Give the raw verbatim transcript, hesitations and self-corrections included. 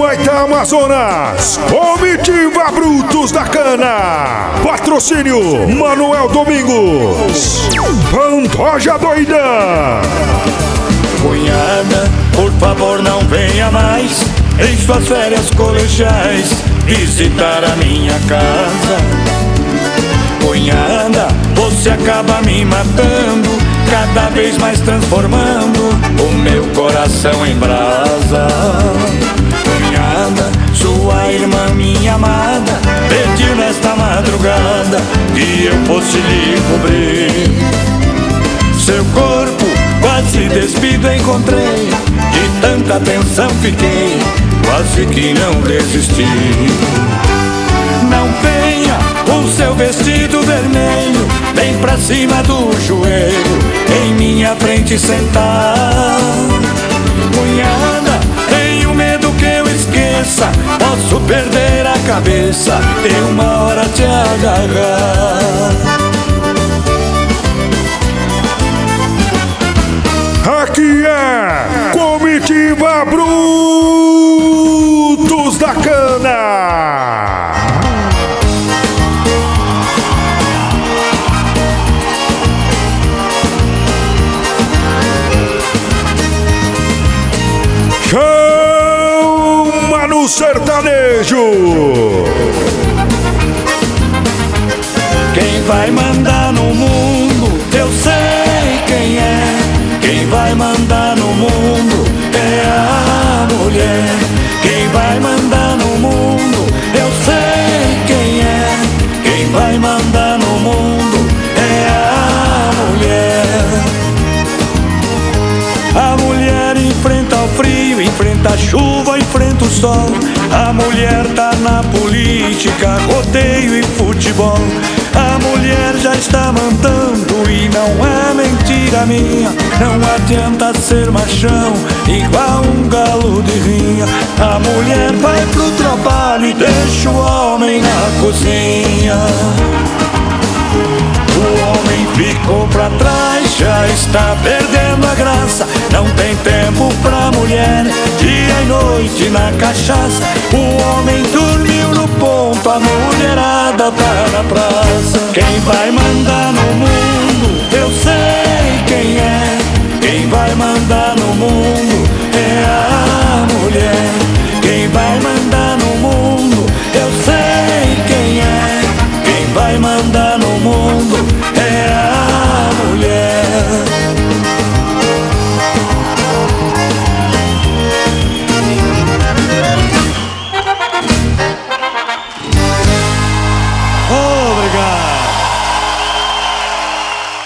Baita Amazonas, Comitiva Brutos da Cana, patrocínio Manuel Domingos, Pantoja Doida. Cunhada, por favor não venha mais em suas férias colegiais visitar a minha casa. Cunhada, você acaba me matando, cada vez mais transformando o meu coração em brasa. Cunhada, sua irmã, minha amada, pediu nesta madrugada que eu fosse lhe cobrir. Seu corpo quase despido encontrei, de tanta atenção fiquei, quase que não resisti. Não venha com seu vestido vermelho, bem pra cima do joelho, em minha frente sentar. Cunhada, tenho medo que eu esqueça, posso perder a cabeça e uma hora te agarrar. Aqui é Comitiva Brutos da Cana. Chama no sertanejo. Quem vai mandar no mundo, eu sei quem é. Quem vai mandar no mundo é a mulher. Quem vai mandar no mundo, eu sei quem é. Quem vai mandar no mundo é a mulher. A mulher enfrenta o frio, enfrenta a chuva, enfrenta o sol. A mulher tá na política, rodeio e futebol. A mulher já está mandando e não é mentira minha. Não adianta ser machão, igual um galo de rinha. A mulher vai pro trabalho e deixa o homem na cozinha. O homem ficou pra trás, já está perdendo a graça. Não tem tempo pra mulher, dia e noite na cachaça. O homem dormiu no ponto, a mulherada tá na praça. Quem vai mandar